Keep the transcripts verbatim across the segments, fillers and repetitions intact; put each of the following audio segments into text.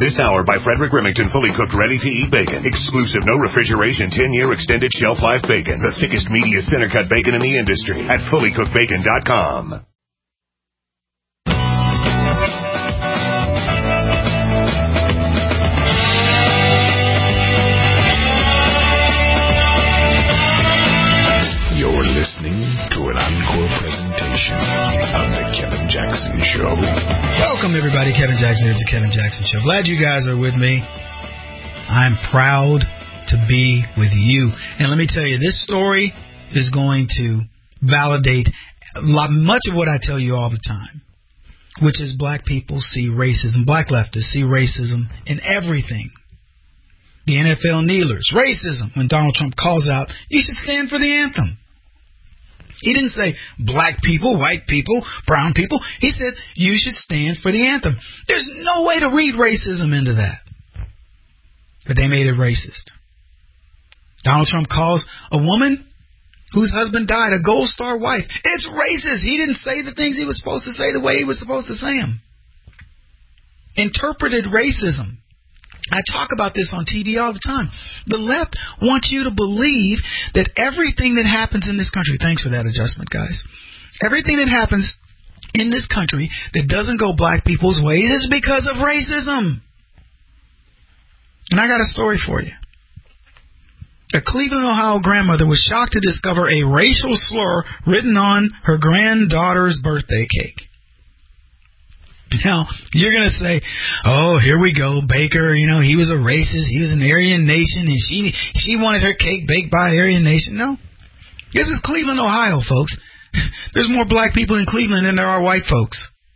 This hour by Frederick Remington, fully cooked, ready-to-eat bacon. Exclusive, no refrigeration, ten-year extended shelf life bacon. The thickest, meatiest, center-cut bacon in the industry at fully cooked bacon dot com. You're listening to an encore presentation of The Kevin Jackson Show. Welcome, everybody. Kevin Jackson here. It's The Kevin Jackson Show. Glad you guys are with me. I'm proud to be with you. And let me tell you, this story is going to validate a lot, much of what I tell you all the time, which is black people see racism, black leftists see racism in everything. The N F L kneelers, racism. When Donald Trump calls out, you should stand for the anthem. He didn't say black people, white people, brown people. He said you should stand for the anthem. There's no way to read racism into that. But they made it racist. Donald Trump calls a woman whose husband died a Gold Star wife. It's racist. He didn't say the things he was supposed to say the way he was supposed to say them. Interpreted racism. I talk about this on T V all the time. The left wants you to believe that everything that happens in this country, thanks for that adjustment, guys, everything that happens in this country that doesn't go black people's ways is because of racism. And I got a story for you. A Cleveland, Ohio grandmother was shocked to discover a racial slur written on her granddaughter's birthday cake. Now, you're going to say, oh, here we go, Baker, you know, he was a racist, he was an Aryan Nation, and she she wanted her cake baked by Aryan Nation. No. This is Cleveland, Ohio, folks. There's more black people in Cleveland than there are white folks.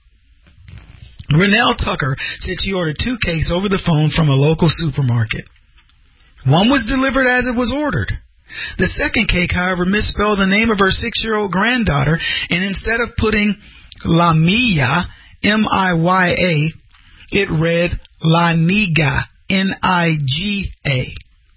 Renelle Tucker said she ordered two cakes over the phone from a local supermarket. One was delivered as it was ordered. The second cake, however, misspelled the name of her six-year-old granddaughter, and instead of putting Lamia, M I Y A, it read La Niga, N I G A.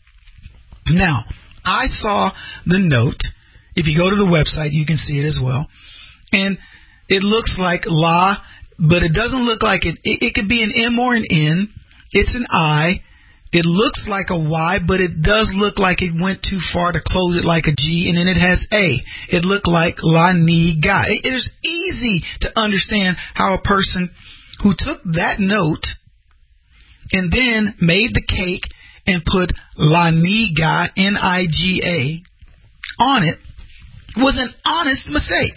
Now, I saw the note. If you go to the website, you can see it as well. And it looks like La, but it doesn't look like it. It, it could be an M or an N. It's an I. It looks like a Y, but it does look like it went too far to close it like a G, and then it has A. It looked like La Niga. It is easy to understand how a person who took that note and then made the cake and put La Niga, N I G A, on it was an honest mistake.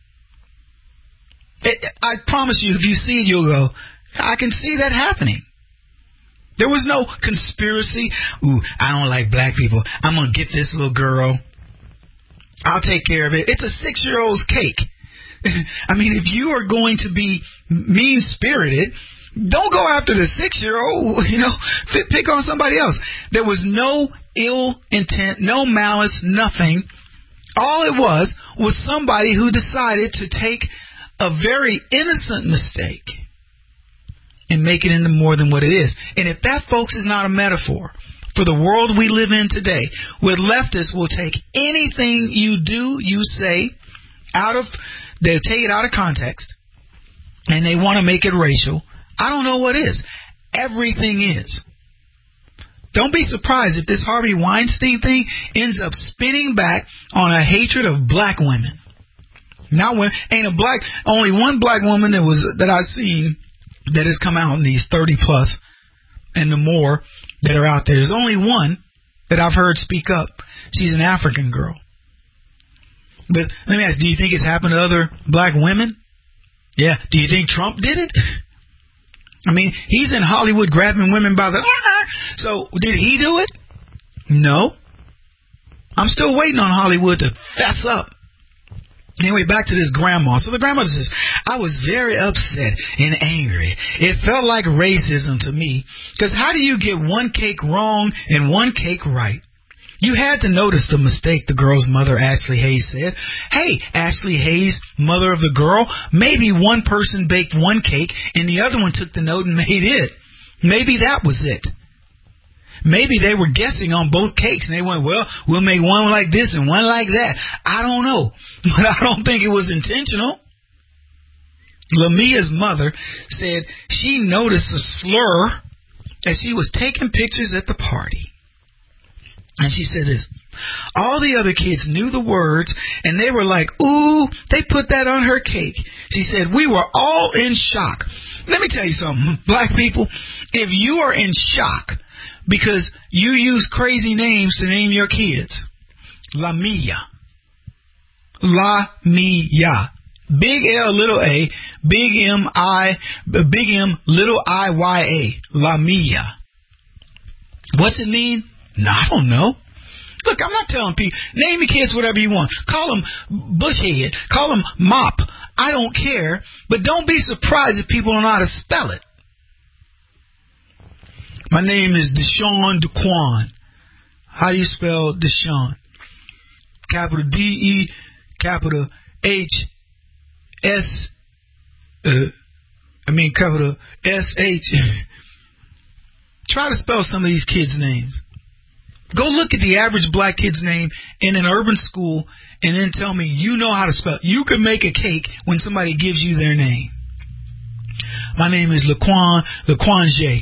It, I promise you, if you see it, you'll go, I can see that happening. There was no conspiracy. Ooh, I don't like black people. I'm going to get this little girl. I'll take care of it. It's a six-year-old's cake. I mean, if you are going to be mean-spirited, don't go after the six-year-old. You know, pick on somebody else. There was no ill intent, no malice, nothing. All it was was somebody who decided to take a very innocent mistake and make it into more than what it is. And if that, folks, is not a metaphor for the world we live in today, where leftists will take anything you do, you say, out of, they'll take it out of context, and they want to make it racial, I don't know what is. Everything is. Don't be surprised if this Harvey Weinstein thing ends up spinning back on a hatred of black women. Not when ain't a black, only one black woman that was that I've seen that has come out in these thirty plus and the more that are out there. There's only one that I've heard speak up. She's an African girl. But let me ask, do you think it's happened to other black women? Yeah. Do you think Trump did it? I mean, he's in Hollywood grabbing women by the... So, did he do it? No. I'm still waiting on Hollywood to fess up. Anyway, back to this grandma. So the grandmother says, I was very upset and angry. It felt like racism to me. Because how do you get one cake wrong and one cake right? You had to notice the mistake, the girl's mother, Ashley Hayes, said. Hey, Ashley Hayes, mother of the girl, maybe one person baked one cake and the other one took the note and made it. Maybe that was it. Maybe they were guessing on both cakes, and they went, well, we'll make one like this and one like that. I don't know, but I don't think it was intentional. Lamia's mother said she noticed a slur as she was taking pictures at the party. And she said this, all the other kids knew the words, and they were like, ooh, they put that on her cake. She said, we were all in shock. Let me tell you something, black people, if you are in shock because you use crazy names to name your kids, La Mia. La Mia. Big L, little a, big M, I, big M, little I, Y, A. La Mia. What's it mean? No, I don't know. Look, I'm not telling people, name your kids whatever you want. Call them Bushhead. Call them Mop. I don't care. But don't be surprised if people don't know how to spell it. My name is Deshaun Daquan. How do you spell Deshaun? Capital D E, capital H, S, uh, I mean capital S H. Try to spell some of these kids' names. Go look at the average black kid's name in an urban school and then tell me you know how to spell it. You can make a cake when somebody gives you their name. My name is Laquan, Laquan J.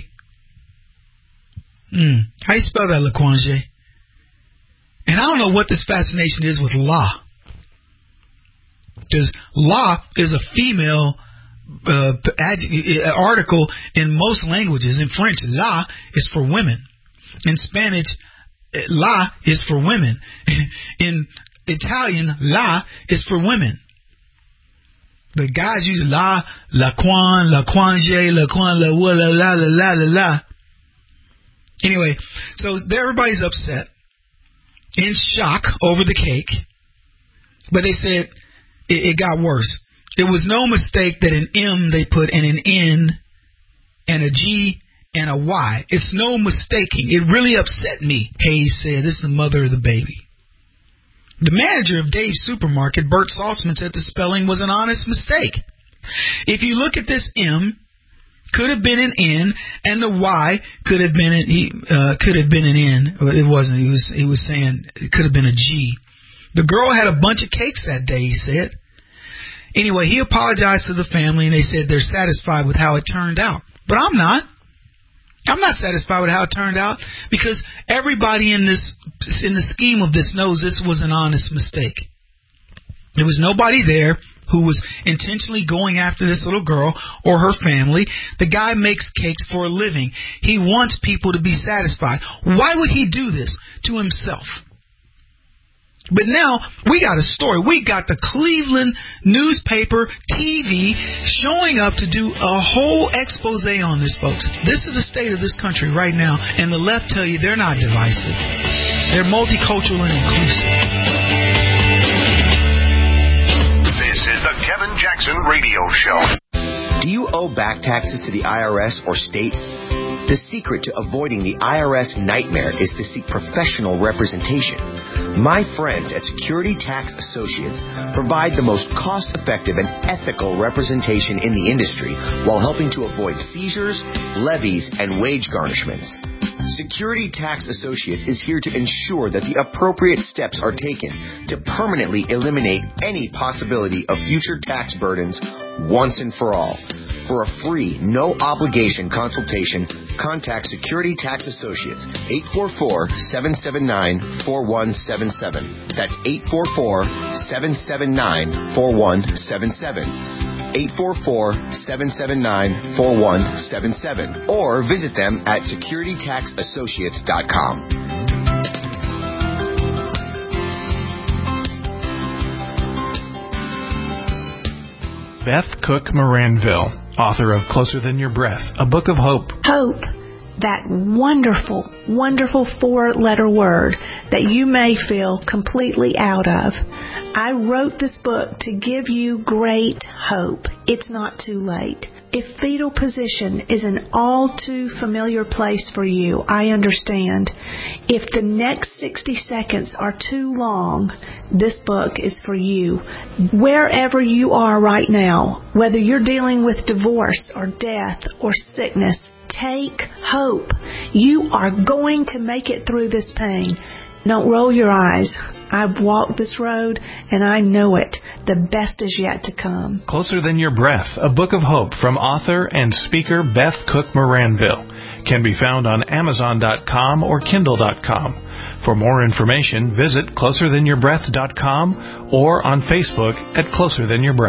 Mm. How you spell that, Laquan J? And I don't know what this fascination is with La. Because La is a female uh, article in most languages. In French, La is for women. In Spanish, La is for women. In Italian, La is for women. The guys use La, Laquan, Laquanje, Laquan, La, la, la, la, la, la, la. Anyway, so everybody's upset, in shock over the cake. But they said it, it got worse. It was no mistake that an M they put and an N and a G and a Y. It's no mistaking. It really upset me, Hayes said. This is the mother of the baby. The manager of Dave's Supermarket, Bert Saltzman, said the spelling was an honest mistake. If you look at this M, could have been an N, and the Y could have been an, he, uh, could have been an N. It wasn't. He was he was saying it could have been a G. The girl had a bunch of cakes that day, he said. Anyway, he apologized to the family, and they said they're satisfied with how it turned out. But I'm not. I'm not satisfied with how it turned out because everybody in this in the scheme of this knows this was an honest mistake. There was nobody there who was intentionally going after this little girl or her family. The guy makes cakes for a living. He wants people to be satisfied. Why would he do this to himself? But now we got a story. We got the Cleveland newspaper, T V, showing up to do a whole expose on this, folks. This is the state of this country right now, and the left tell you they're not divisive. They're multicultural and inclusive. This is the Kevin Jackson Radio Show. Do you owe back taxes to the I R S or state? The secret to avoiding the I R S nightmare is to seek professional representation. My friends at Security Tax Associates provide the most cost-effective and ethical representation in the industry while helping to avoid seizures, levies, and wage garnishments. Security Tax Associates is here to ensure that the appropriate steps are taken to permanently eliminate any possibility of future tax burdens once and for all. For a free, no-obligation consultation, contact Security Tax Associates, eight four four, seven seven nine, four one seven seven. That's eight four four, seven seven nine, four one seven seven. eight four four, seven seven nine, four one seven seven. Or visit them at security tax associates dot com. Beth Cook Moranville, author of Closer Than Your Breath, a book of hope. Hope, that wonderful, wonderful four-letter word that you may feel completely out of. I wrote this book to give you great hope. It's not too late. If fetal position is an all too familiar place for you, I understand. If the next sixty seconds are too long, this book is for you. Wherever you are right now, whether you're dealing with divorce or death or sickness, take hope. You are going to make it through this pain. Don't roll your eyes. I've walked this road, and I know it. The best is yet to come. Closer Than Your Breath, a book of hope from author and speaker Beth Cook Moranville. can be found on Amazon dot com or Kindle dot com. For more information, visit closer than your breath dot com or on Facebook at Closer Than Your Breath.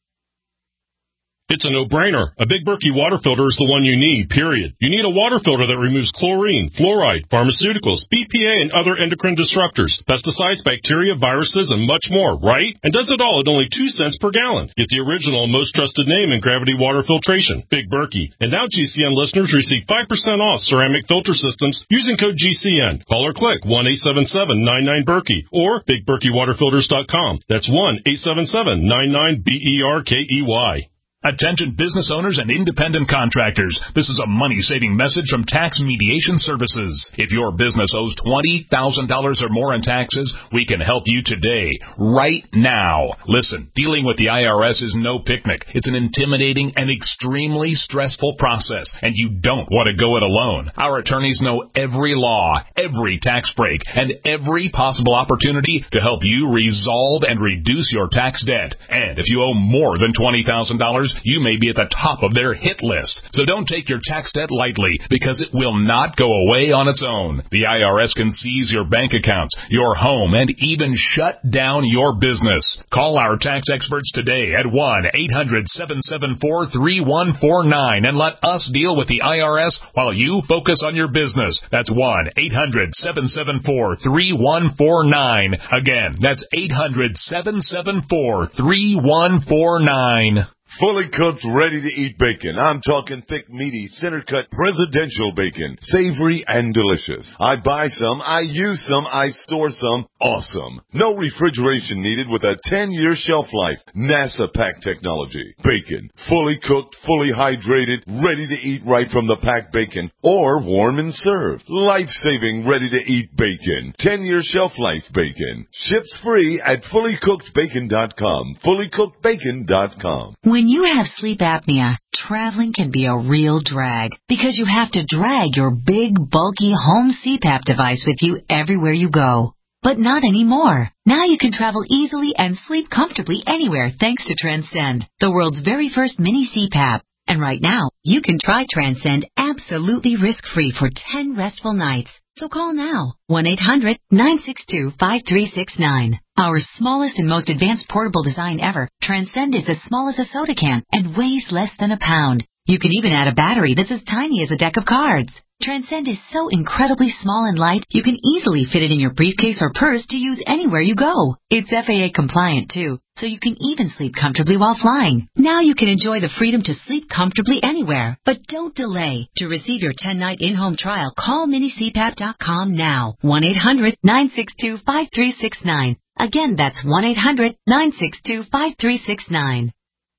It's a no-brainer. A Big Berkey water filter is the one you need, period. You need a water filter that removes chlorine, fluoride, pharmaceuticals, B P A, and other endocrine disruptors, pesticides, bacteria, viruses, and much more, right? And does it all at only two cents per gallon. Get the original and most trusted name in gravity water filtration, Big Berkey. And now G C N listeners receive five percent off ceramic filter systems using code G C N. Call or click one eight seven seven nine nine Berkey or big berkey water filters dot com. That's one eight seven seven nine nine B E R K E Y. Attention business owners and independent contractors. This is a money-saving message from Tax Mediation Services. If your business owes twenty thousand dollars or more in taxes, we can help you today, right now. Listen, dealing with the I R S is no picnic. It's an intimidating and extremely stressful process, and you don't want to go it alone. Our attorneys know every law, every tax break, and every possible opportunity to help you resolve and reduce your tax debt. And if you owe more than twenty thousand dollars, you may be at the top of their hit list. So don't take your tax debt lightly, because it will not go away on its own. The I R S can seize your bank accounts, your home, and even shut down your business. Call our tax experts today at one eight hundred seven seven four three one four nine and let us deal with the I R S while you focus on your business. That's one eight hundred seven seven four three one four nine. Again, that's eight hundred seven seven four three one four nine. Fully cooked, ready-to-eat bacon. I'm talking thick, meaty, center-cut, presidential bacon. Savory and delicious. I buy some, I use some, I store some. Awesome. No refrigeration needed with a ten-year shelf life. NASA pack technology. Bacon. Fully cooked, fully hydrated, ready to eat right from the packed bacon. Or warm and served. Life-saving, ready-to-eat bacon. ten-year shelf life bacon. Ships free at fully cooked bacon dot com. fully cooked bacon dot com. When you have sleep apnea, traveling can be a real drag because you have to drag your big, bulky home C PAP device with you everywhere you go. But not anymore. Now you can travel easily and sleep comfortably anywhere thanks to Transcend, the world's very first mini C PAP. And right now, you can try Transcend absolutely risk-free for ten restful nights. So call now, one eight hundred nine six two five three six nine. Our smallest and most advanced portable design ever, Transcend is as small as a soda can and weighs less than a pound. You can even add a battery that's as tiny as a deck of cards. Transcend is so incredibly small and light, you can easily fit it in your briefcase or purse to use anywhere you go. It's F A A compliant, too, so you can even sleep comfortably while flying. Now you can enjoy the freedom to sleep comfortably anywhere. But don't delay. To receive your ten-night in-home trial, call mini C PAP dot com now. one eight hundred nine six two five three six nine. Again, that's one eight hundred nine six two five three six nine.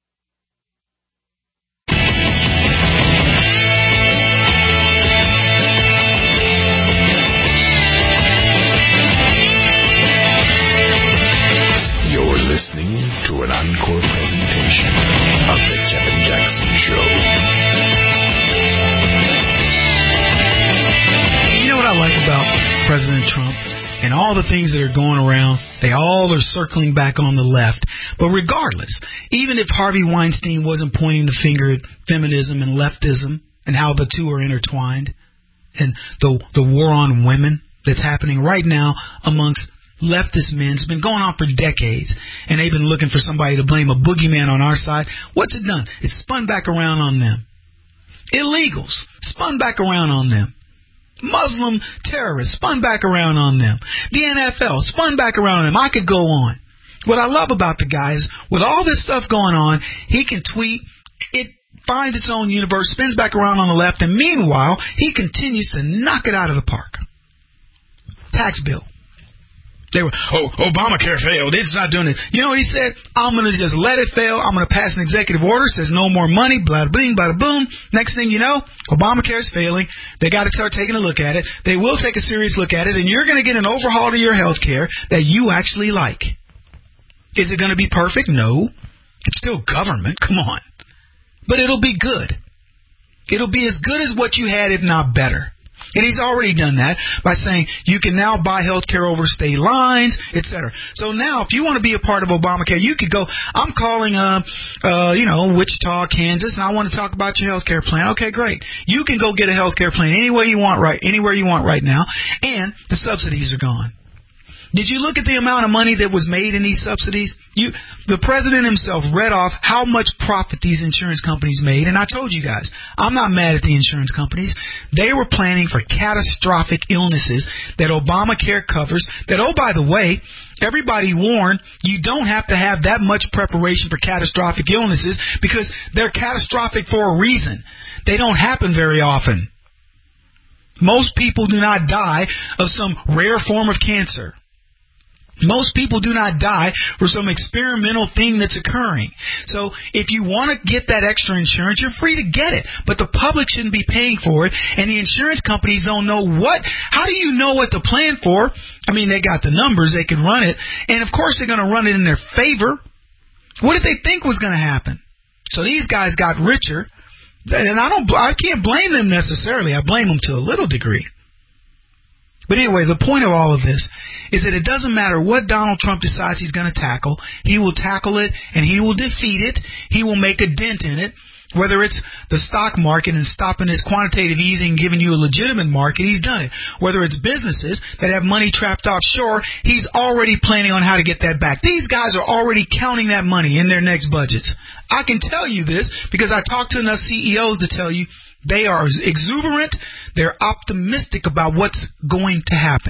You're listening to an encore presentation of The Kevin Jackson Show. You know what I like about President Trump? And all the things that are going around, they all are circling back on the left. But regardless, even if Harvey Weinstein wasn't pointing the finger at feminism and leftism and how the two are intertwined, and the the war on women that's happening right now amongst leftist men, it's been going on for decades, and they've been looking for somebody to blame, a boogeyman on our side. What's it done? It's spun back around on them. Illegals, spun back around on them. Muslim terrorists, spun back around on them. The N F L, spun back around on them. I could go on. What I love about the guy is, with all this stuff going on, he can tweet, it finds its own universe, spins back around on the left, and meanwhile, he continues to knock it out of the park. Tax bill. They were, oh, Obamacare failed. It's not doing it. You know what he said? I'm going to just let it fail. I'm going to pass an executive order. Says no more money. Blah, bling, bada, boom. Next thing you know, Obamacare is failing. They got to start taking a look at it. They will take a serious look at it, and you're going to get an overhaul to your health care that you actually like. Is it going to be perfect? No. It's still government. Come on. But it'll be good. It'll be as good as what you had, if not better. And he's already done that by saying you can now buy health care over state lines, et cetera. So now if you want to be a part of Obamacare, you could go, I'm calling, uh, uh, you know, Wichita, Kansas, and I want to talk about your health care plan. Okay, great. You can go get a health care plan any way you want right, anywhere you want right now, and the subsidies are gone. Did you look at the amount of money that was made in these subsidies? You, the president himself read off how much profit these insurance companies made, and I told you guys, I'm not mad at the insurance companies. They were planning for catastrophic illnesses that Obamacare covers, that, oh, by the way, everybody warned, you don't have to have that much preparation for catastrophic illnesses because they're catastrophic for a reason. They don't happen very often. Most people do not die of some rare form of cancer. Most people do not die for some experimental thing that's occurring. So if you want to get that extra insurance, you're free to get it. But the public shouldn't be paying for it, and the insurance companies don't know what. How do you know what to plan for? I mean, they got the numbers. They can run it. And, of course, they're going to run it in their favor. What did they think was going to happen? So these guys got richer. And I don't, I can't blame them necessarily. I blame them to a little degree. But anyway, the point of all of this is that it doesn't matter what Donald Trump decides he's going to tackle. He will tackle it, and he will defeat it. He will make a dent in it. Whether it's the stock market and stopping this quantitative easing and giving you a legitimate market, he's done it. Whether it's businesses that have money trapped offshore, he's already planning on how to get that back. These guys are already counting that money in their next budgets. I can tell you this because I talked to enough C E Os to tell you they are exuberant. They're optimistic about what's going to happen.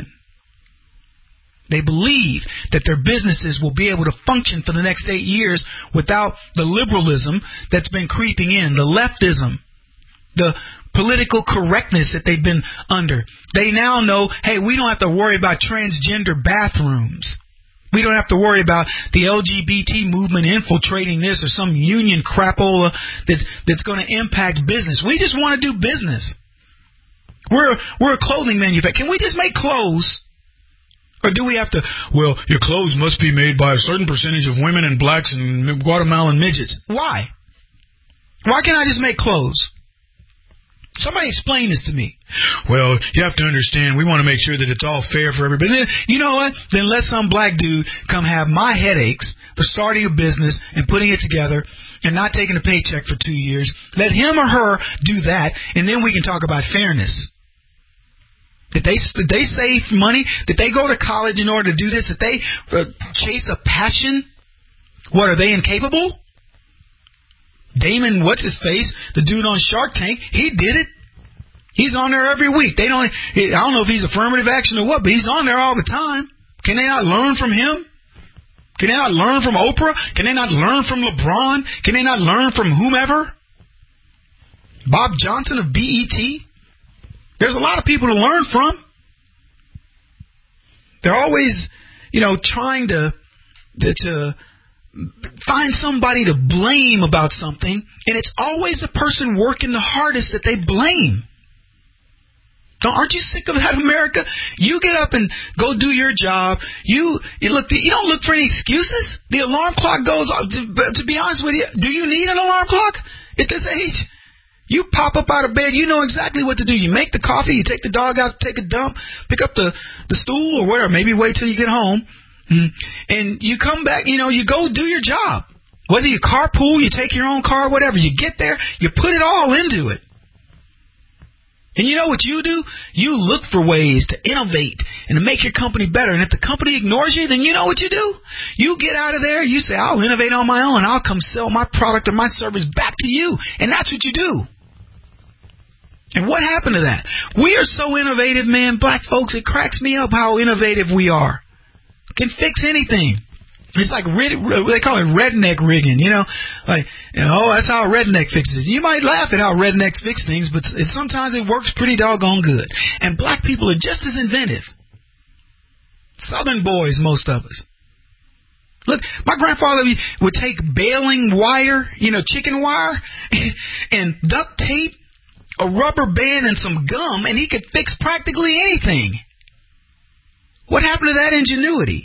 They believe that their businesses will be able to function for the next eight years without the liberalism that's been creeping in, the leftism, the political correctness that they've been under. They now know, hey, we don't have to worry about transgender bathrooms. We don't have to worry about the L G B T movement infiltrating this or some union crapola that's, that's going to impact business. We just want to do business. We're, we're a clothing manufacturer. Can we just make clothes? Or do we have to, well, your clothes must be made by a certain percentage of women and blacks and Guatemalan midgets. Why? Why can't I just make clothes? Somebody explain this to me. Well, you have to understand, we want to make sure that it's all fair for everybody. Then, you know what? Then let some black dude come have my headaches for starting a business and putting it together and not taking a paycheck for two years. Let him or her do that, and then we can talk about fairness. Did they, did they save money? Did they go to college in order to do this? Did they uh, chase a passion? What, are they incapable? Damon, what's his face, the dude on Shark Tank, he did it. He's on there every week. They don't. I don't know if he's affirmative action or what, but he's on there all the time. Can they not learn from him? Can they not learn from Oprah? Can they not learn from LeBron? Can they not learn from whomever? Bob Johnson of B E T? There's a lot of people to learn from. They're always, you know, trying to to. to find somebody to blame about something, and it's always the person working the hardest that they blame. Aren't you sick of that, America? You get up and go do your job. You you look. You don't look for any excuses. The alarm clock goes off. To, to be honest with you, do you need an alarm clock at this age? You pop up out of bed. You know exactly what to do. You make the coffee. You take the dog out, take a dump, pick up the, the stool or whatever. Maybe wait till you get home. And you come back, you know, you go do your job. Whether you carpool, you take your own car, whatever. You get there, you put it all into it. And you know what you do? You look for ways to innovate and to make your company better. And if the company ignores you, then you know what you do? You get out of there, you say, I'll innovate on my own. I'll come sell my product or my service back to you. And that's what you do. And what happened to that? We are so innovative, man. Black folks, it cracks me up how innovative we are. Can fix anything. It's like red, they call it redneck rigging, you know, like, you know, oh, that's how a redneck fixes it. You might laugh at how rednecks fix things, but it, sometimes it works pretty doggone good. And black people are just as inventive. Southern boys, most of us. Look, my grandfather would take baling wire, you know, chicken wire, and duct tape, a rubber band, and some gum, and he could fix practically anything. What happened to that ingenuity?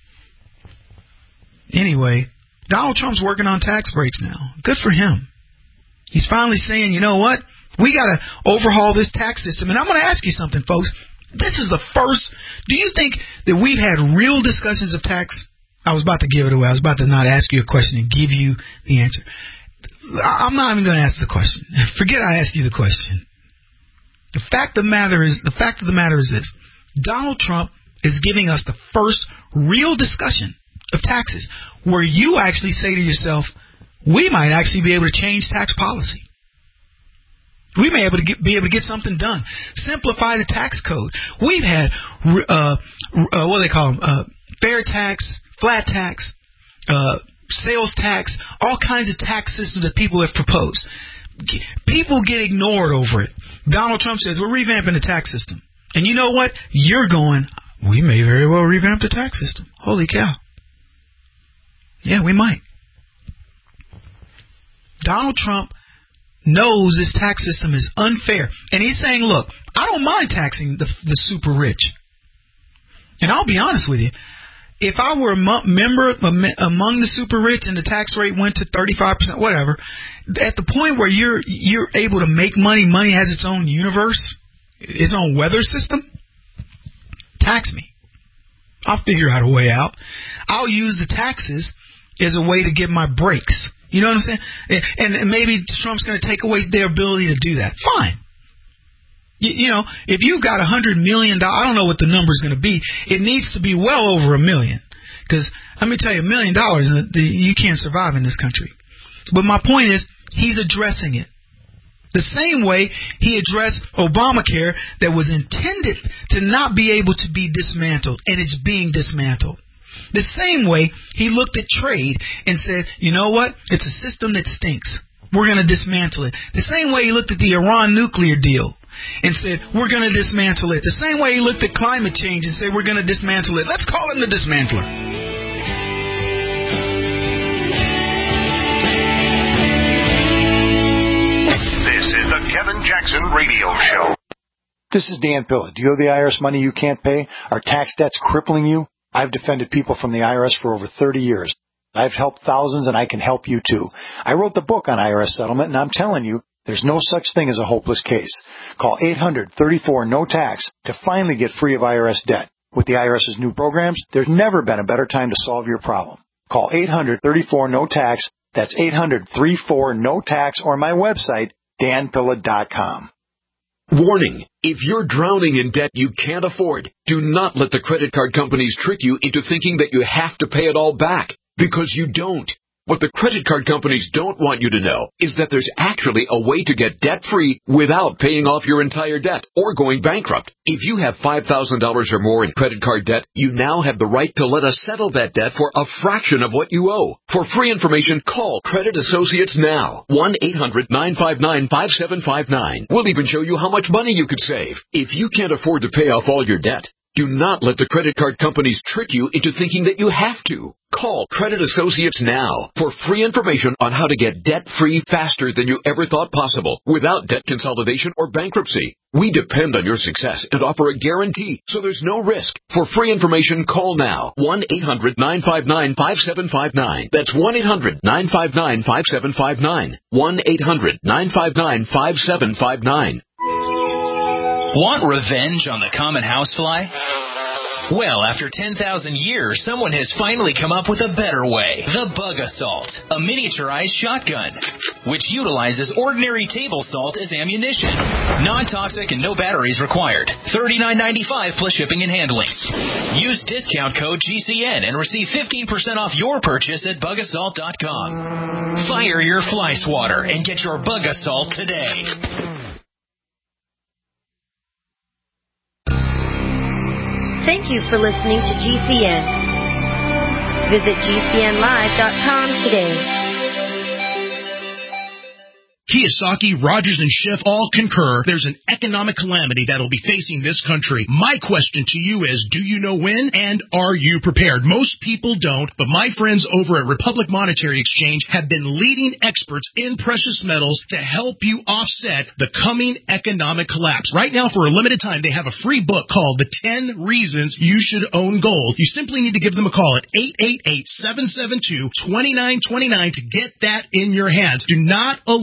Anyway, Donald Trump's working on tax breaks now. Good for him. He's finally saying, you know what? We got to overhaul this tax system. And I'm going to ask you something, folks. This is the first. Do you think that we've had real discussions of tax? I was about to give it away. I was about to not ask you a question and give you the answer. I'm not even going to ask the question. Forget I asked you the question. The fact of the matter is, the fact of the matter is this: Donald Trump is giving us the first real discussion of taxes, where you actually say to yourself, we might actually be able to change tax policy. We may be able to get, be able to get something done. Simplify the tax code. We've had, uh, uh, what do they call them, uh, fair tax, flat tax, uh, sales tax, all kinds of tax systems that people have proposed. People get ignored over it. Donald Trump says, we're revamping the tax system. And you know what? You're going, we may very well revamp the tax system. Holy cow. Yeah, we might. Donald Trump knows this tax system is unfair. And he's saying, look, I don't mind taxing the, the super rich. And I'll be honest with you. If I were a member among the super rich and the tax rate went to thirty-five percent, whatever, at the point where you're you're able to make money, money has its own universe, its own weather system, tax me. I'll figure out a way out. I'll use the taxes as a way to get my breaks. You know what I'm saying? And, and maybe Trump's going to take away their ability to do that. Fine. You, you know, if you've got one hundred million dollars, I don't know what the number's going to be. It needs to be well over a million. Because, let me tell you, a million dollars, you can't survive in this country. But my point is, he's addressing it. The same way he addressed Obamacare that was intended to not be able to be dismantled, and it's being dismantled. The same way he looked at trade and said, you know what? It's a system that stinks. We're going to dismantle it. The same way he looked at the Iran nuclear deal and said, we're going to dismantle it. The same way he looked at climate change and said, we're going to dismantle it. Let's call him the dismantler. This is the Kevin Jackson Radio Show. This is Dan Pilla. Do you owe the I R S money you can't pay? Are tax debts crippling you? I've defended people from the I R S for over thirty years. I've helped thousands, and I can help you too. I wrote the book on I R S settlement, and I'm telling you, there's no such thing as a hopeless case. Call eight hundred, thirty-four, no tax to finally get free of I R S debt. With the I R S's new programs, there's never been a better time to solve your problem. Call eight hundred, thirty-four, no tax. That's eight hundred, thirty-four, no tax, or my website, dan pilla dot com. Warning, if you're drowning in debt you can't afford, do not let the credit card companies trick you into thinking that you have to pay it all back, because you don't. What the credit card companies don't want you to know is that there's actually a way to get debt-free without paying off your entire debt or going bankrupt. If you have five thousand dollars or more in credit card debt, you now have the right to let us settle that debt for a fraction of what you owe. For free information, call Credit Associates now. one eight hundred, nine five nine, five seven five nine. We'll even show you how much money you could save. If you can't afford to pay off all your debt, do not let the credit card companies trick you into thinking that you have to. Call Credit Associates now for free information on how to get debt-free faster than you ever thought possible without debt consolidation or bankruptcy. We depend on your success and offer a guarantee, so there's no risk. For free information, call now. one eight hundred, nine five nine, five seven five nine. That's one eight hundred, nine five nine, five seven five nine. one eight hundred, nine five nine, five seven five nine. Want revenge on the common housefly? Well, after ten thousand years, someone has finally come up with a better way. The Bug Assault, a miniaturized shotgun, which utilizes ordinary table salt as ammunition. Non-toxic and no batteries required. thirty-nine ninety-five plus shipping and handling. Use discount code G C N and receive fifteen percent off your purchase at bug assault dot com. Fire your fly swatter and get your Bug Assault today. Thank you for listening to G C N. Visit G C N live dot com today. Kiyosaki, Rogers, and Schiff all concur there's an economic calamity that'll be facing this country. My question to you is, do you know when, and are you prepared? Most people don't, but my friends over at Republic Monetary Exchange have been leading experts in precious metals to help you offset the coming economic collapse. Right now, for a limited time, they have a free book called The ten Reasons You Should Own Gold. You simply need to give them a call at eight eight eight, seven seven two, two nine two nine to get that in your hands. Do not allow the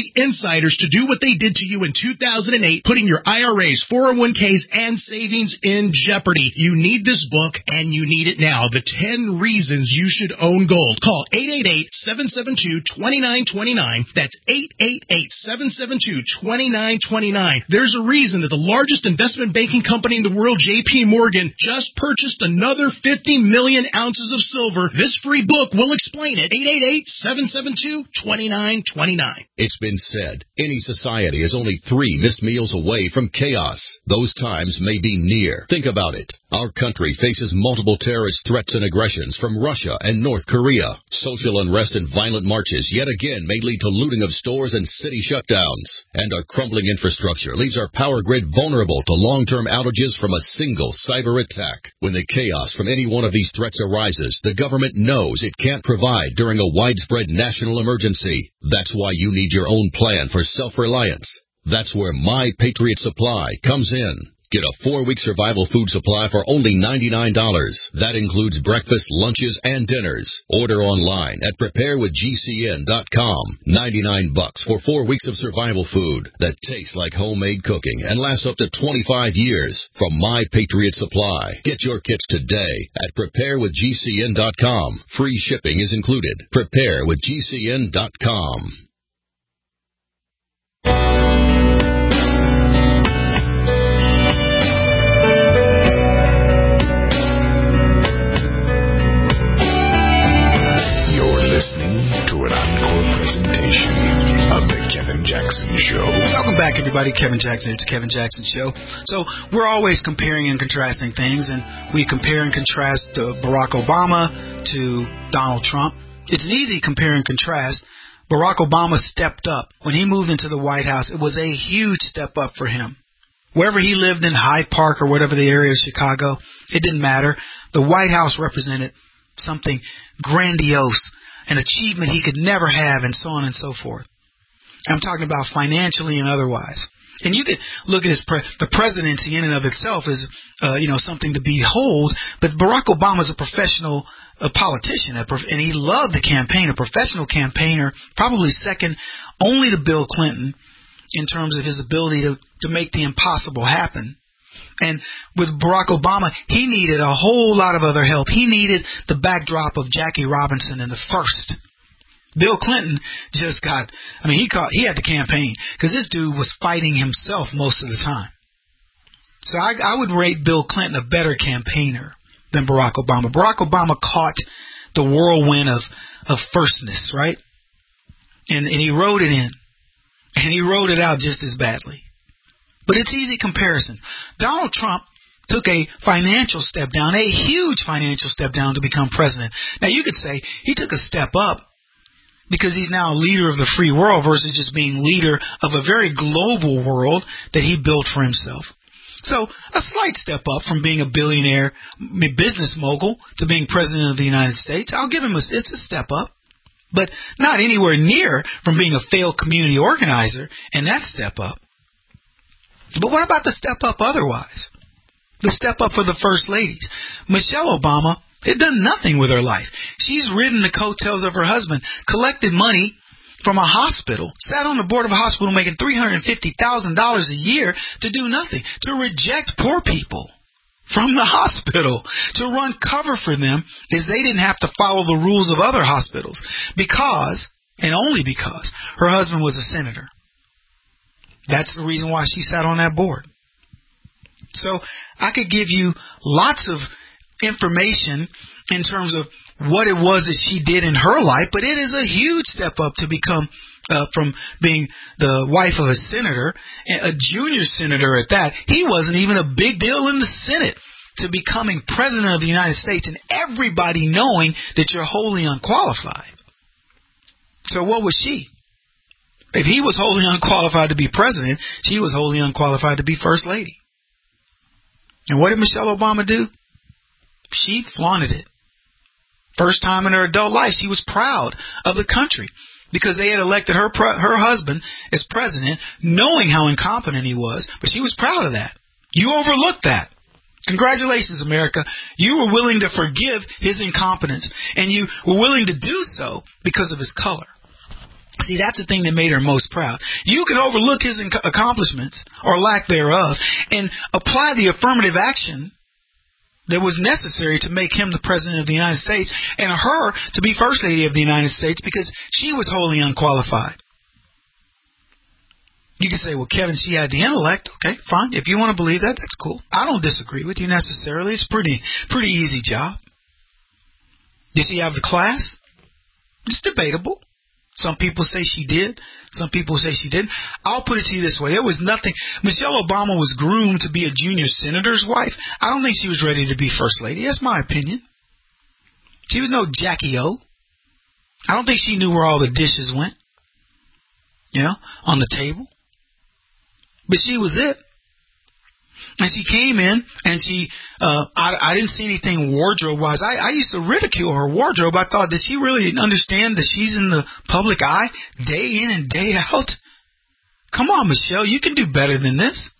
wealthy insiders to do what they did to you in two thousand eight, putting your I R As, four oh one k's, and savings in jeopardy. You need this book, and you need it now. The ten Reasons You Should Own Gold. Call eight eight eight, seven seven two, two nine two nine. That's eight eight eight, seven seven two, two nine two nine. There's a reason that the largest investment banking company in the world, J P Morgan, just purchased another fifty million ounces of silver. This free book will explain it. eight eight eight, seven seven two, two nine two nine. It's been said, any society is only three missed meals away from chaos. Those times may be near. Think about it. Our country faces multiple terrorist threats and aggressions from Russia and North Korea. Social unrest and violent marches yet again may lead to looting of stores and city shutdowns. And our crumbling infrastructure leaves our power grid vulnerable to long-term outages from a single cyber attack. When the chaos from any one of these threats arises, the government knows it can't provide during a widespread national emergency. That's why you need your own plan for self-reliance. That's where My Patriot Supply comes in. Get a four-week survival food supply for only ninety-nine dollars. That includes breakfast, lunches, and dinners. Order online at prepare with G C N dot com. ninety-nine bucks for four weeks of survival food that tastes like homemade cooking and lasts up to twenty-five years from My Patriot Supply. Get your kits today at prepare with G C N dot com. Free shipping is included. prepare with G C N dot com. Listening to an encore presentation of the Kevin Jackson Show. Welcome back, everybody. Kevin Jackson. It's the Kevin Jackson Show. So we're always comparing and contrasting things, and we compare and contrast uh, Barack Obama to Donald Trump. It's an easy compare and contrast. Barack Obama stepped up. When he moved into the White House, it was a huge step up for him. Wherever he lived in Hyde Park or whatever the area of Chicago, it didn't matter. The White House represented something grandiose, an achievement he could never have, and so on and so forth. I'm talking about financially and otherwise. And you could look at his pre- the presidency in and of itself is, uh, you know, something to behold. But Barack Obama is a professional a politician, a prof- and he loved the campaign, a professional campaigner, probably second only to Bill Clinton in terms of his ability to, to make the impossible happen. And with Barack Obama, he needed a whole lot of other help. He needed the backdrop of Jackie Robinson in the first. Bill Clinton just got, I mean, he caught, he had to campaign because this dude was fighting himself most of the time. So I, I would rate Bill Clinton a better campaigner than Barack Obama. Barack Obama caught the whirlwind of, of firstness, right? And, and he rode it in. And he rode it out just as badly. But it's easy comparisons. Donald Trump took a financial step down, a huge financial step down to become president. Now, you could say he took a step up because he's now a leader of the free world versus just being leader of a very global world that he built for himself. So a slight step up from being a billionaire business mogul to being president of the United States. I'll give him a, it's a step up, but not anywhere near from being a failed community organizer and that step up. But what about the step up otherwise? The step up for the first ladies. Michelle Obama had done nothing with her life. She's ridden the coattails of her husband, collected money from a hospital, sat on the board of a hospital making three hundred fifty thousand dollars a year to do nothing, to reject poor people from the hospital, to run cover for them as they didn't have to follow the rules of other hospitals because, and only because, her husband was a senator. That's the reason why she sat on that board. So I could give you lots of information in terms of what it was that she did in her life, but it is a huge step up to become uh, from being the wife of a senator, a junior senator at that. He wasn't even a big deal in the Senate, to becoming president of the United States and everybody knowing that you're wholly unqualified. So what was she? If he was wholly unqualified to be president, she was wholly unqualified to be first lady. And what did Michelle Obama do? She flaunted it. First time in her adult life, she was proud of the country because they had elected her her husband as president, knowing how incompetent he was, but she was proud of that. You overlooked that. Congratulations, America. You were willing to forgive his incompetence, and you were willing to do so because of his color. See, that's the thing that made her most proud. You can overlook his accomplishments or lack thereof and apply the affirmative action that was necessary to make him the President of the United States and her to be First Lady of the United States because she was wholly unqualified. You can say, well, Kevin, she had the intellect. Okay, fine. If you want to believe that, that's cool. I don't disagree with you necessarily. It's pretty, pretty easy job. Did she have the class? It's debatable. Some people say she did. Some people say she didn't. I'll put it to you this way. There was nothing. Michelle Obama was groomed to be a junior senator's wife. I don't think she was ready to be First Lady. That's my opinion. She was no Jackie O. I don't think she knew where all the dishes went, you know, on the table. But she was it. And she came in, and she, uh, I, I didn't see anything wardrobe-wise. I, I used to ridicule her wardrobe. I thought, does she really understand that she's in the public eye day in and day out? Come on, Michelle, you can do better than this.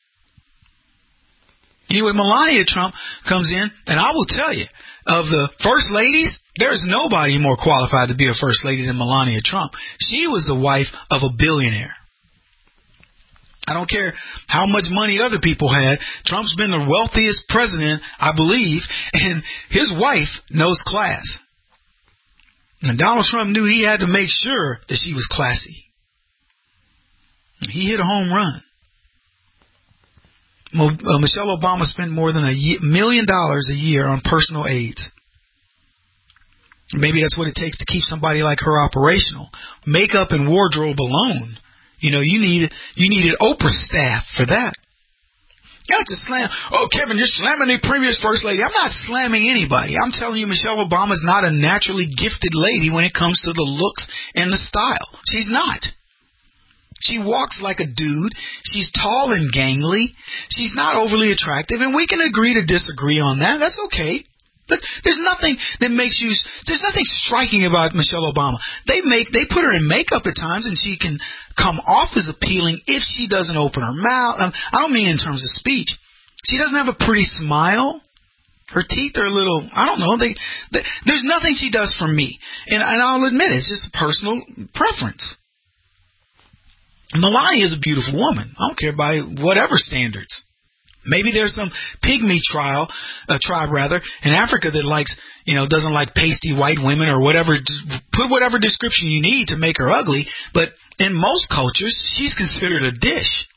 Anyway, Melania Trump comes in, and I will tell you, of the first ladies, there's nobody more qualified to be a first lady than Melania Trump. She was the wife of a billionaire. I don't care how much money other people had. Trump's been the wealthiest president, I believe, and his wife knows class. And Donald Trump knew he had to make sure that she was classy. He hit a home run. Michelle Obama spent more than a million dollars a year on personal aids. Maybe that's what it takes to keep somebody like her operational. Makeup and wardrobe alone. You know, you need you needed Oprah staff for that. You have to slam. Oh, Kevin, you're slamming the previous first lady. I'm not slamming anybody. I'm telling you, Michelle Obama's not a naturally gifted lady when it comes to the looks and the style. She's not. She walks like a dude. She's tall and gangly. She's not overly attractive, and we can agree to disagree on that. That's okay. But there's nothing that makes you, there's nothing striking about Michelle Obama. They make, they put her in makeup at times and she can come off as appealing if she doesn't open her mouth. Um, I don't mean in terms of speech. She doesn't have a pretty smile. Her teeth are a little, I don't know, they, they there's nothing she does for me. And, and I'll admit it, it's just a personal preference. Melania is a beautiful woman. I don't care by whatever standards. Maybe there's some pygmy trial, uh, tribe rather, in Africa that likes, you know, doesn't like pasty white women or whatever. Put whatever description you need to make her ugly. But in most cultures, she's considered a dish.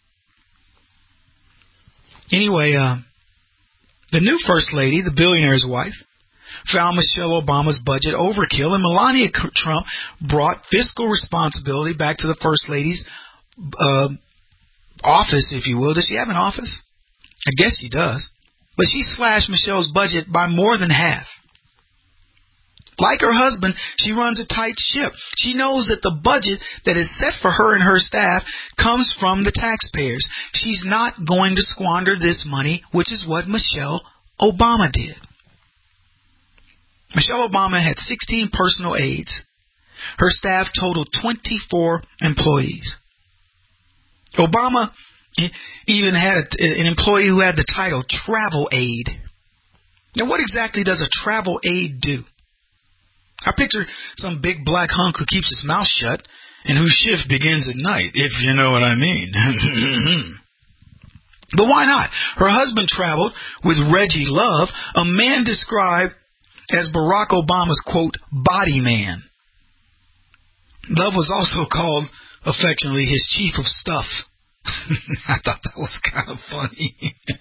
Anyway, uh, the new first lady, the billionaire's wife, found Michelle Obama's budget overkill, and Melania Trump brought fiscal responsibility back to the first lady's uh, office, if you will. Does she have an office? I guess she does. But she slashed Michelle's budget by more than half. Like her husband, she runs a tight ship. She knows that the budget that is set for her and her staff comes from the taxpayers. She's not going to squander this money, which is what Michelle Obama did. Michelle Obama had sixteen personal aides. Her staff totaled twenty-four employees. Obama even had a, an employee who had the title travel aide. Now, what exactly does a travel aide do? I picture some big black hunk who keeps his mouth shut and whose shift begins at night, if you know what I mean. But why not? Her husband traveled with Reggie Love, a man described as Barack Obama's, quote, body man. Love was also called affectionately his chief of stuff. I thought that was kind of funny.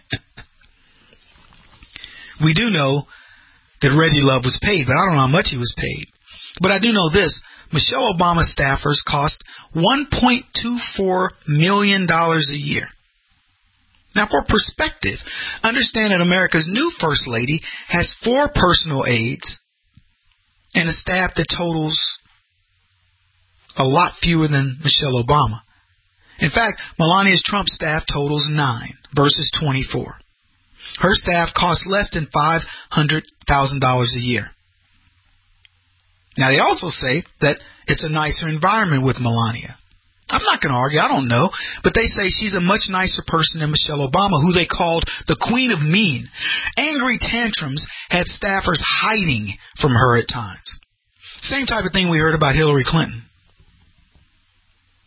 We do know that Reggie Love was paid, but I don't know how much he was paid. But I do know this. Michelle Obama's staffers cost one point two four million dollars a year. Now, for perspective, understand that America's new First Lady has four personal aides and a staff that totals a lot fewer than Michelle Obama. In fact, Melania's Trump staff totals nine versus twenty-four. Her staff costs less than five hundred thousand dollars a year. Now, they also say that it's a nicer environment with Melania. I'm not going to argue. I don't know. But they say she's a much nicer person than Michelle Obama, who they called the Queen of Mean. Angry tantrums had staffers hiding from her at times. Same type of thing we heard about Hillary Clinton.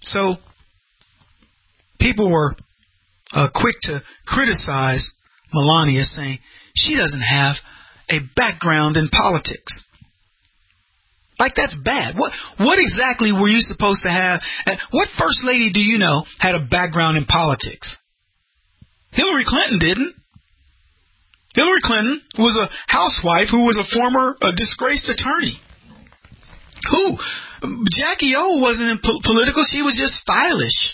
So people were uh, quick to criticize Melania, saying she doesn't have a background in politics. Like, that's bad. What what exactly were you supposed to have? What first lady do you know had a background in politics? Hillary Clinton didn't. Hillary Clinton was a housewife who was a former uh, disgraced attorney. Who? Jackie O wasn't in po- political. She was just stylish.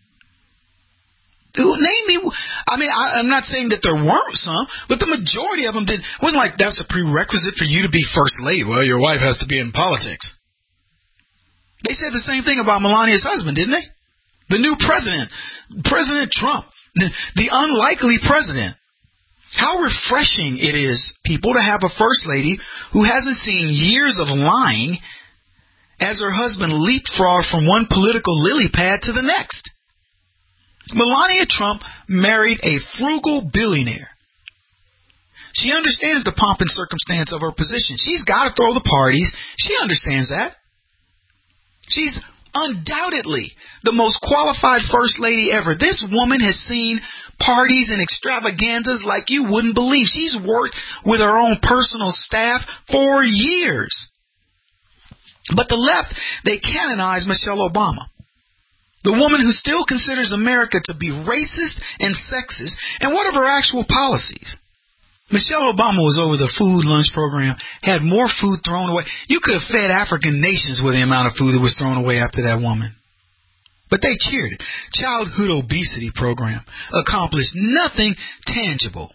Name me. I mean, I, I'm not saying that there weren't some, but the majority of them did. It wasn't like that's a prerequisite for you to be first lady. Well, your wife has to be in politics. They said the same thing about Melania's husband, didn't they? The new president, President Trump, the, the unlikely president. How refreshing it is, people, to have a first lady who hasn't seen years of lying as her husband leapfrogged from one political lily pad to the next. Melania Trump married a frugal billionaire. She understands the pomp and circumstance of her position. She's got to throw the parties. She understands that. She's undoubtedly the most qualified first lady ever. This woman has seen parties and extravaganzas like you wouldn't believe. She's worked with her own personal staff for years. But the left, they canonized Michelle Obama, the woman who still considers America to be racist and sexist. And what of her actual policies? Michelle Obama was over the food lunch program, had more food thrown away. You could have fed African nations with the amount of food that was thrown away after that woman. But they cheered it. Childhood obesity program accomplished nothing tangible.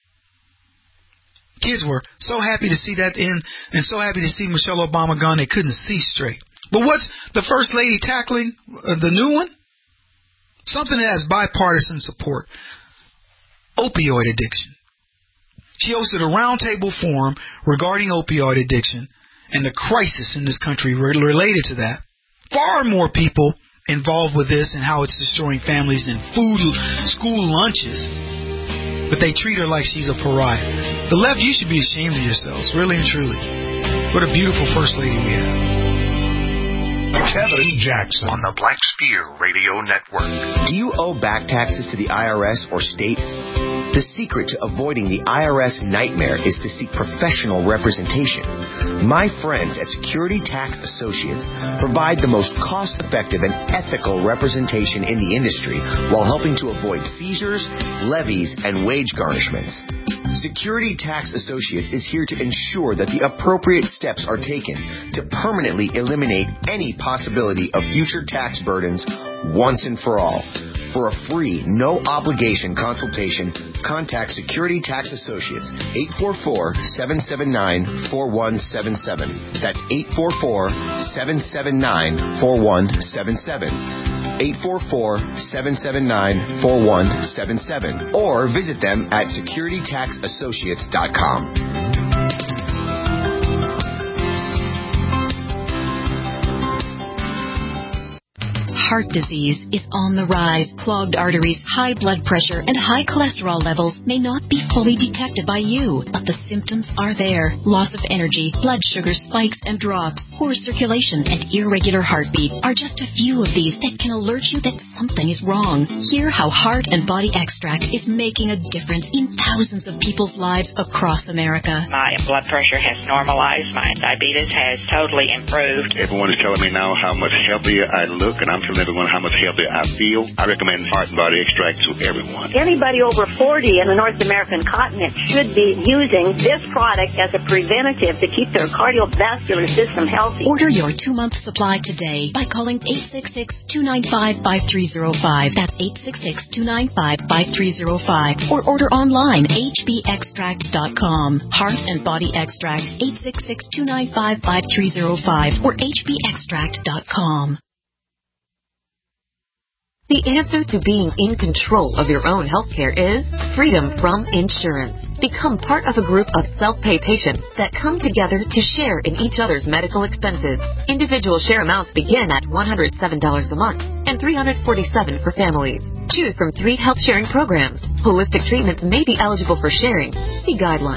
Kids were so happy to see that in, and so happy to see Michelle Obama gone, they couldn't see straight. But what's the first lady tackling? Uh, the new one? Something that has bipartisan support. Opioid addiction. She hosted a roundtable forum regarding opioid addiction and the crisis in this country related to that. Far more people involved with this and how it's destroying families than food, school lunches. But they treat her like she's a pariah. The left, you should be ashamed of yourselves, really and truly. What a beautiful first lady we have. Kevin Jackson on the Black Spear Radio Network. Do you owe back taxes to the I R S or state? The secret to avoiding the I R S nightmare is to seek professional representation. My friends at Security Tax Associates provide the most cost-effective and ethical representation in the industry while helping to avoid seizures, levies, and wage garnishments. Security Tax Associates is here to ensure that the appropriate steps are taken to permanently eliminate any possibility of future tax burdens once and for all. For a free, no-obligation consultation, contact Security Tax Associates, eight four four, seven seven nine, four one seven seven. That's eight four four, seven seven nine, four one seven seven. eight four four, seven seven nine, four one seven seven. Or visit them at security tax associates dot com. Heart disease is on the rise. Clogged arteries, high blood pressure, and high cholesterol levels may not be fully detected by you, but the symptoms are there. Loss of energy, blood sugar spikes and drops, poor circulation, and irregular heartbeat are just a few of these that can alert you that something is wrong. Hear how Heart and Body Extract is making a difference in thousands of people's lives across America. My blood pressure has normalized. My diabetes has totally improved. Everyone is telling me now how much healthier I look, and I'm telling everyone how much healthier I feel. I recommend Heart and Body Extract to everyone. Anybody over forty in the North American continent should be using this product as a preventative to keep their cardiovascular system healthy. Order your two-month supply today by calling eight six six, two nine five, five three zero five. That's eight six six, two nine five, five three zero five. Or order online, h b extract dot com. Heart and Body Extract, eight six six, two nine five, five three zero five or h b extract dot com. The answer to being in control of your own healthcare is freedom from insurance. Become part of a group of self-pay patients that come together to share in each other's medical expenses. Individual share amounts begin at one hundred seven dollars a month and three hundred forty-seven dollars for families. Choose from three health sharing programs. Holistic treatments may be eligible for sharing. See guidelines.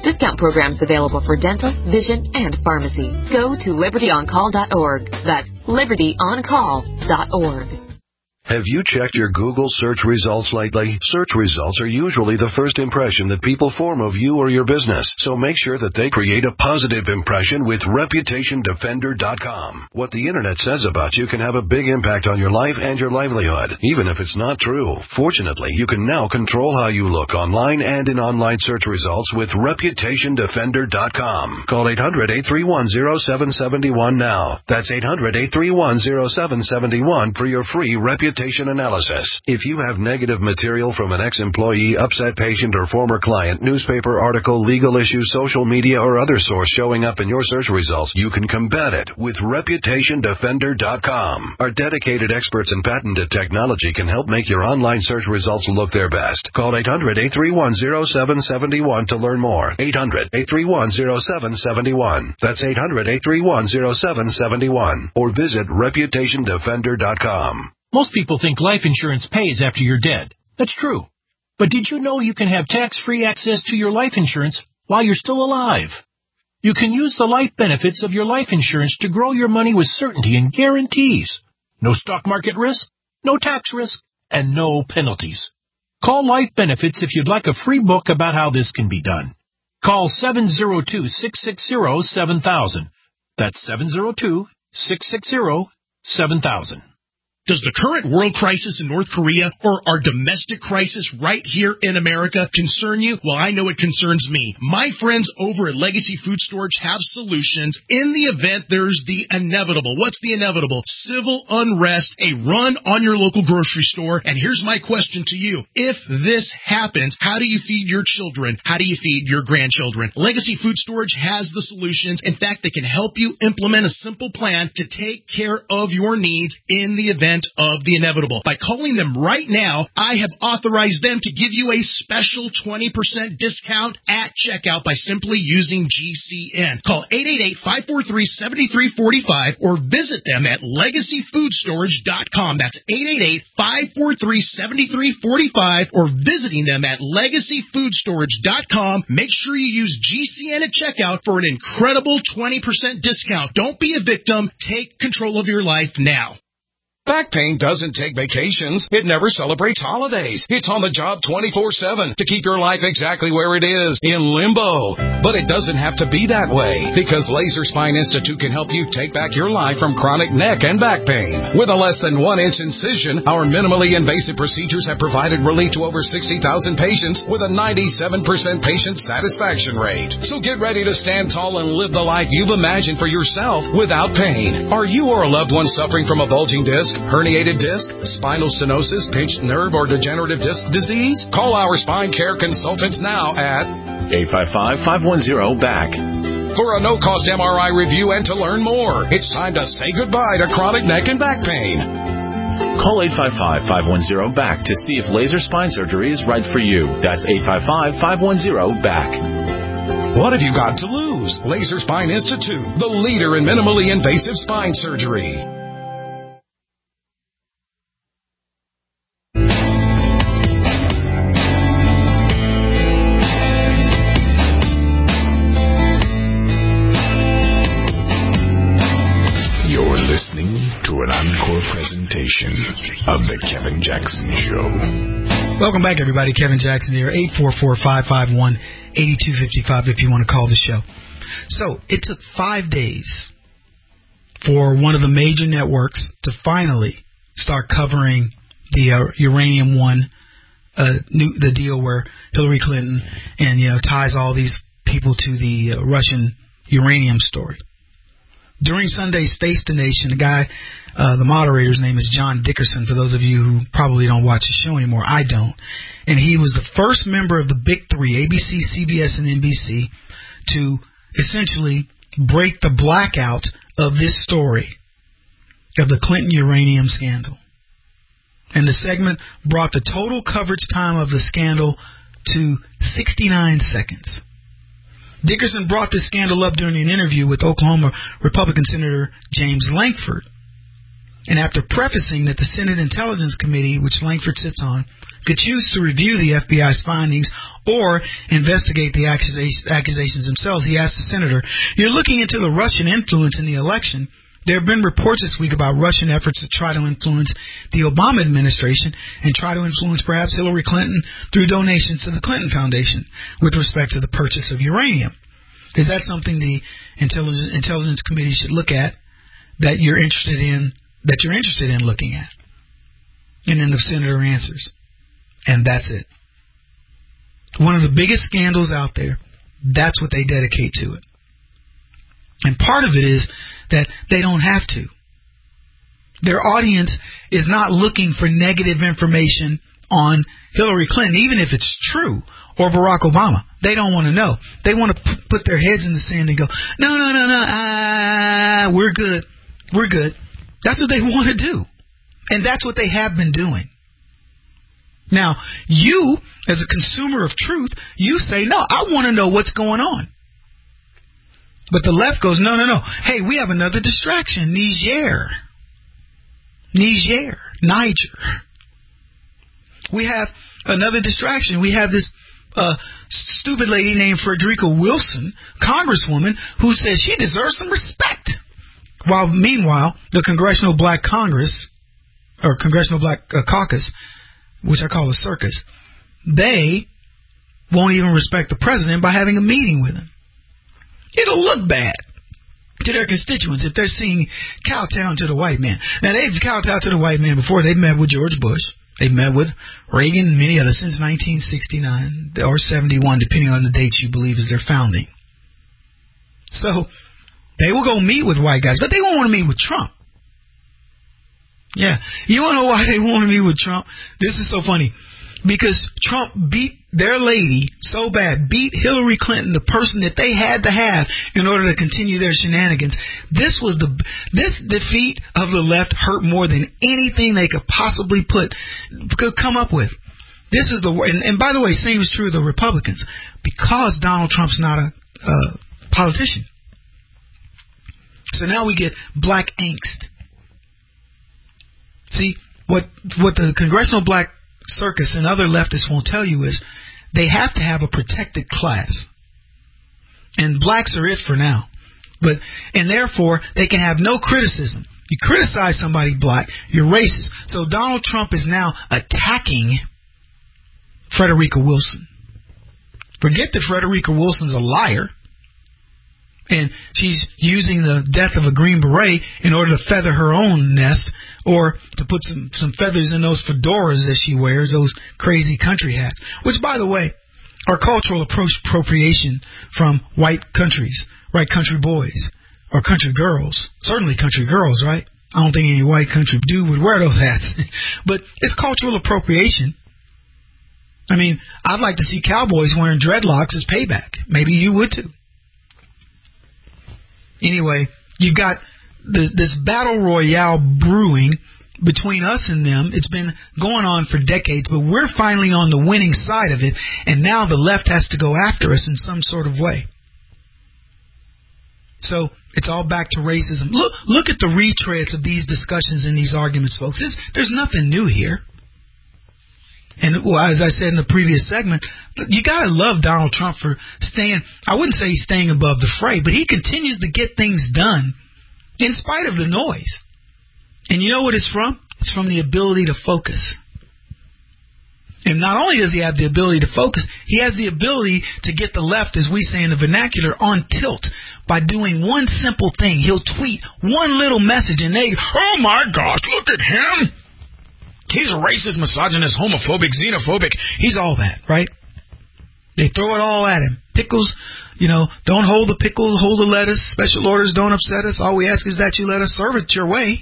Discount programs available for dental, vision, and pharmacy. Go to liberty on call dot org. That's liberty on call dot org. Have you checked your Google search results lately? Search results are usually the first impression that people form of you or your business, so make sure that they create a positive impression with reputation defender dot com. What the internet says about you can have a big impact on your life and your livelihood, even if it's not true. Fortunately, you can now control how you look online and in online search results with reputation defender dot com. Call eight hundred, eight three one, zero seven seven one now. That's eight hundred, eight three one, zero seven seven one for your free reputation analysis. If you have negative material from an ex-employee, upset patient, or former client, newspaper article, legal issue, social media, or other source showing up in your search results, you can combat it with reputation defender dot com. Our dedicated experts in patented technology can help make your online search results look their best. Call eight hundred, eight three one, zero seven seven one to learn more. eight hundred, eight three one, zero seven seven one. That's eight hundred, eight three one, zero seven seven one. Or visit reputation defender dot com. Most people think life insurance pays after you're dead. That's true. But did you know you can have tax-free access to your life insurance while you're still alive? You can use the life benefits of your life insurance to grow your money with certainty and guarantees. No stock market risk, no tax risk, and no penalties. Call Life Benefits if you'd like a free book about how this can be done. Call seven zero two, six six zero, seven thousand. That's seven zero two, six six zero, seven thousand. Does the current world crisis in North Korea or our domestic crisis right here in America concern you? Well, I know it concerns me. My friends over at Legacy Food Storage have solutions in the event there's the inevitable. What's the inevitable? Civil unrest, a run on your local grocery store. And here's my question to you. If this happens, how do you feed your children? How do you feed your grandchildren? Legacy Food Storage has the solutions. In fact, they can help you implement a simple plan to take care of your needs in the event of the inevitable. By calling them right now, I have authorized them to give you a special twenty percent discount at checkout by simply using G C N. Call eight eight eight, five four three, seven three four five or visit them at legacy food storage dot com. That's eight eight eight, five four three, seven three four five or visiting them at legacy food storage dot com. Make sure you use G C N at checkout for an incredible twenty percent discount. Don't be a victim. Take control of your life now. Back pain doesn't take vacations. It never celebrates holidays. It's on the job twenty-four seven to keep your life exactly where it is, in limbo. But it doesn't have to be that way, because Laser Spine Institute can help you take back your life from chronic neck and back pain. With a less than one inch incision, our minimally invasive procedures have provided relief to over sixty thousand patients with a ninety-seven percent patient satisfaction rate. So get ready to stand tall and live the life you've imagined for yourself without pain. Are you or a loved one suffering from a bulging disc, herniated disc, spinal stenosis, pinched nerve, or degenerative disc disease? Call our spine care consultants now at eight five five, five one zero, B A C for a no-cost M R I review and to learn more. It's time to say goodbye to chronic neck and back pain. Call eight five five, five one zero, B A C to see if laser spine surgery is right for you. That's eight five five, five one zero, B A C. What have you got to lose? Laser Spine Institute, the leader in minimally invasive spine surgery. An encore presentation of The Kevin Jackson Show. Welcome back, everybody. Kevin Jackson here, eight four four, five five one, eight two five five if you want to call the show. So it took five days for one of the major networks to finally start covering the uh, Uranium One, uh, new, the deal where Hillary Clinton and you know ties all these people to the uh, Russian uranium story. During Sunday's Face the Nation, the guy, uh, the moderator's name is John Dickerson, for those of you who probably don't watch the show anymore. I don't. And he was the first member of the Big Three, A B C, C B S, and N B C, to essentially break the blackout of this story of the Clinton uranium scandal. And the segment brought the total coverage time of the scandal to sixty-nine seconds. Dickerson brought this scandal up during an interview with Oklahoma Republican Senator James Lankford. And after prefacing that the Senate Intelligence Committee, which Lankford sits on, could choose to review the F B I's findings or investigate the accusations themselves, he asked the senator, "You're looking into the Russian influence in the election. There have been reports this week about Russian efforts to try to influence the Obama administration and try to influence perhaps Hillary Clinton through donations to the Clinton Foundation with respect to the purchase of uranium. Is that something the Intelligence, Intelligence Committee should look at that you're interested in, that you're interested in looking at?" And then the senator answers. And that's it. One of the biggest scandals out there, that's what they dedicate to it. And part of it is that they don't have to. Their audience is not looking for negative information on Hillary Clinton, even if it's true, or Barack Obama. They don't want to know. They want to p- put their heads in the sand and go, no, no, no, no, ah, we're good. We're good. That's what they want to do. And that's what they have been doing. Now, you, as a consumer of truth, you say, no, I want to know what's going on. But the left goes, no, no, no. Hey, we have another distraction. Niger. Niger. Niger. We have another distraction. We have this uh, stupid lady named Frederica Wilson, Congresswoman, who says she deserves some respect. While, meanwhile, the Congressional Black Congress, or Congressional Black uh, Caucus, which I call a circus, they won't even respect the president by having a meeting with him. It'll look bad to their constituents if they're seeing kowtowing to the white man. Now, they've kowtowed to the white man before. They've met with George Bush. They've met with Reagan and many others since nineteen sixty-nine or seventy-one, depending on the dates you believe is their founding. So they will go meet with white guys, but they won't want to meet with Trump. Yeah. You want to know why they want to meet with Trump? This is so funny. Because Trump beat their lady so bad, beat Hillary Clinton, the person that they had to have in order to continue their shenanigans. This was the this defeat of the left hurt more than anything they could possibly put could come up with. This is the and, and by the way, same is true of the Republicans, because Donald Trump's not a uh, politician. So now we get black angst. See, what what the Congressional Black Circus and other leftists won't tell you is they have to have a protected class. And blacks are it for now. But and therefore, they can have no criticism. You criticize somebody black, you're racist. So Donald Trump is now attacking Frederica Wilson. Forget that Frederica Wilson's a liar. And she's using the death of a Green Beret in order to feather her own nest, or to put some, some feathers in those fedoras that she wears, those crazy country hats, which, by the way, are cultural appropriation from white countries, right? Country boys or country girls, certainly country girls, right? I don't think any white country dude would wear those hats, but it's cultural appropriation. I mean, I'd like to see cowboys wearing dreadlocks as payback. Maybe you would too. Anyway, you've got this, this battle royale brewing between us and them. It's been going on for decades, but we're finally on the winning side of it, and now the left has to go after us in some sort of way. So it's all back to racism. Look, look at the retreads of these discussions and these arguments, folks. This, there's nothing new here. And well, as I said in the previous segment, you got to love Donald Trump for staying, I wouldn't say he's staying above the fray, but he continues to get things done in spite of the noise. And you know what it's from? It's from the ability to focus. And not only does he have the ability to focus, he has the ability to get the left, as we say in the vernacular, on tilt by doing one simple thing. He'll tweet one little message and they, oh my gosh, look at him. He's a racist, misogynist, homophobic, xenophobic. He's all that, right? They throw it all at him. Pickles, you know, don't hold the pickles, hold the lettuce. Special orders don't upset us. All we ask is that you let us serve it your way.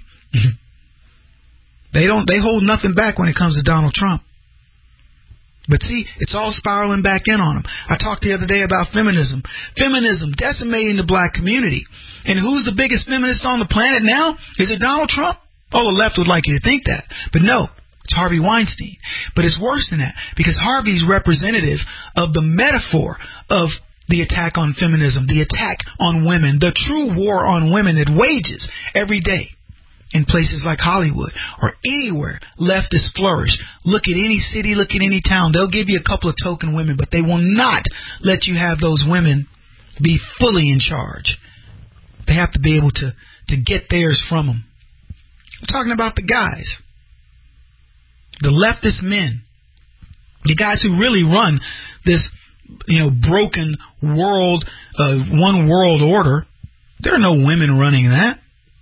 They don't. They hold nothing back when it comes to Donald Trump. But see, it's all spiraling back in on him. I talked the other day about feminism. Feminism decimating the black community. And who's the biggest feminist on the planet now? Is it Donald Trump? Oh, the left would like you to think that. But no, it's Harvey Weinstein. But it's worse than that, because Harvey's representative of the metaphor of the attack on feminism, the attack on women, the true war on women it wages every day. in places like Hollywood or anywhere leftists flourish. Look at any city, look at any town. They'll give you a couple of token women, but they will not let you have those women be fully in charge. They have to be able to, to get theirs from them. I'm talking about the guys, the leftist men, the guys who really run this, you know, broken world, uh, one world order. There are no women running that.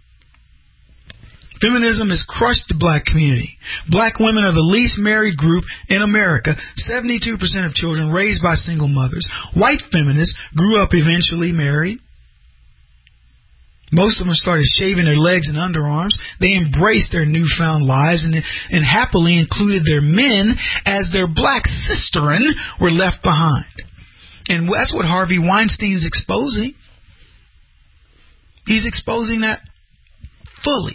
Feminism has crushed the black community. Black women are the least married group in America. seventy-two percent of children raised by single mothers. White feminists grew up eventually married. Most of them started shaving their legs and underarms. They embraced their newfound lives and, and happily included their men as their black sisterin were left behind. And that's what Harvey Weinstein's exposing. He's exposing that fully.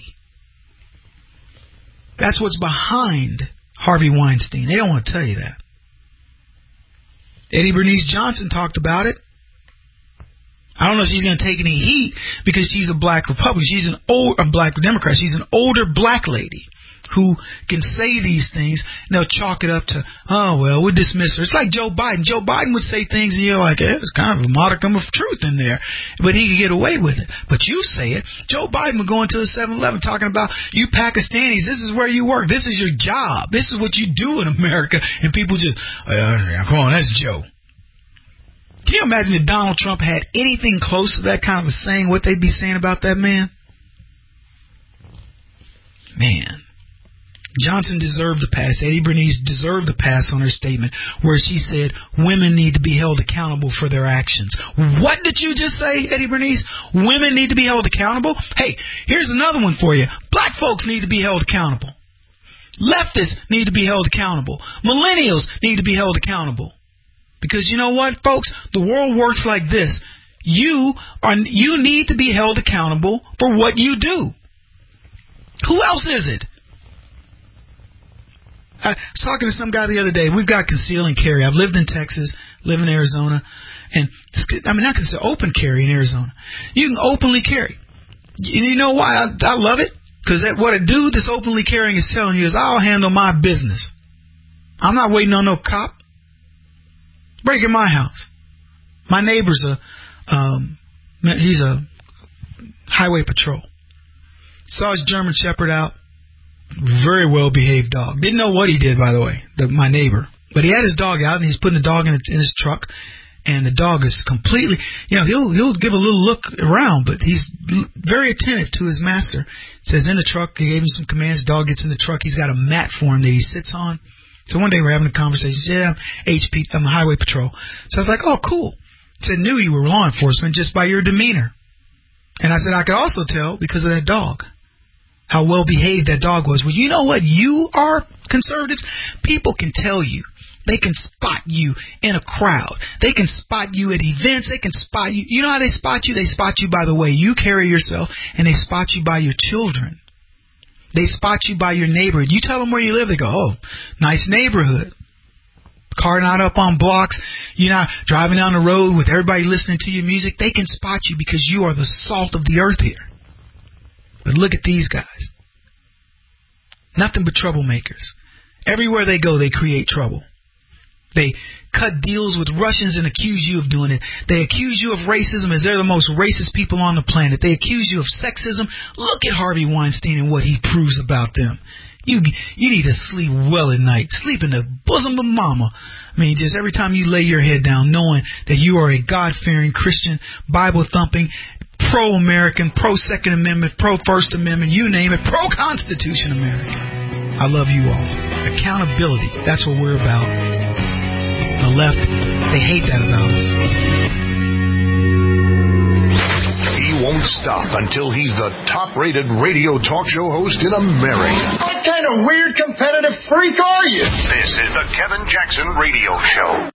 That's what's behind Harvey Weinstein. They don't want to tell you that. Eddie Bernice Johnson talked about it. I don't know if she's going to take any heat because she's a black Republican. She's an old, a black Democrat. She's an older black lady who can say these things, and they'll chalk it up to, oh, well, we'll dismiss her. It's like Joe Biden. Joe Biden would say things, and you're like, eh, there's kind of a modicum of truth in there, but he could get away with it. But you say it. Joe Biden would go into a seven eleven talking about, you Pakistanis, this is where you work. This is your job. This is what you do in America. And people just, uh, come on, that's Joe. Can you imagine if Donald Trump had anything close to that kind of a saying, what they'd be saying about that man? Man. Johnson deserved a pass. Eddie Bernice deserved a pass on her statement where she said women need to be held accountable for their actions. What did you just say, Eddie Bernice? Women need to be held accountable? Hey, here's another one for you. Black folks need to be held accountable. Leftists need to be held accountable. Millennials need to be held accountable. Because you know what, folks? The world works like this. You are you need to be held accountable for what you do. Who else is it? I was talking to some guy the other day. We've got conceal and carry. I've lived in Texas, live in Arizona, and I mean, I can say open carry in Arizona. You can openly carry. You know why I, I love it? Because what a dude that's openly carrying is telling you is, I'll handle my business. I'm not waiting on no cop. Break in my house. My neighbor's a, um, he's a highway patrol. Saw his German Shepherd out. Very well behaved dog. Didn't know what he did, by the way, the, my neighbor. But he had his dog out, and he's putting the dog in, a, in his truck. And the dog is completely, you know, he'll he'll give a little look around, but he's very attentive to his master. It says in the truck, he gave him some commands. The dog gets in the truck. He's got a mat for him that he sits on. So one day we're having a conversation. He said, yeah, I'm H P, I'm a highway patrol. So I was like, oh, cool. I said, knew you were law enforcement just by your demeanor. And I said, I could also tell because of that dog, how well behaved that dog was. Well, you know what? You are conservatives. People can tell you. They can spot you in a crowd. They can spot you at events. They can spot you. You know how they spot you? They spot you by the way you carry yourself, and they spot you by your children. They spot you by your neighborhood. You tell them where you live, they go, oh, nice neighborhood. Car not up on blocks. You're not driving down the road with everybody listening to your music. They can spot you because you are the salt of the earth here. But look at these guys. Nothing but troublemakers. Everywhere they go, they create trouble. They cut deals with Russians and accuse you of doing it. They accuse you of racism as they're the most racist people on the planet. They accuse you of sexism. Look at Harvey Weinstein and what he proves about them. You you need to sleep well at night. Sleep in the bosom of mama. I mean, just every time you lay your head down knowing that you are a God-fearing Christian, Bible-thumping, pro-American, pro-Second Amendment, pro-First Amendment, you name it, pro-Constitution American. I love you all. Accountability, that's what we're about. The left, they hate that about us. He won't stop until he's the top-rated radio talk show host in America. What kind of weird competitive freak are you? This is the Kevin Jackson Radio Show.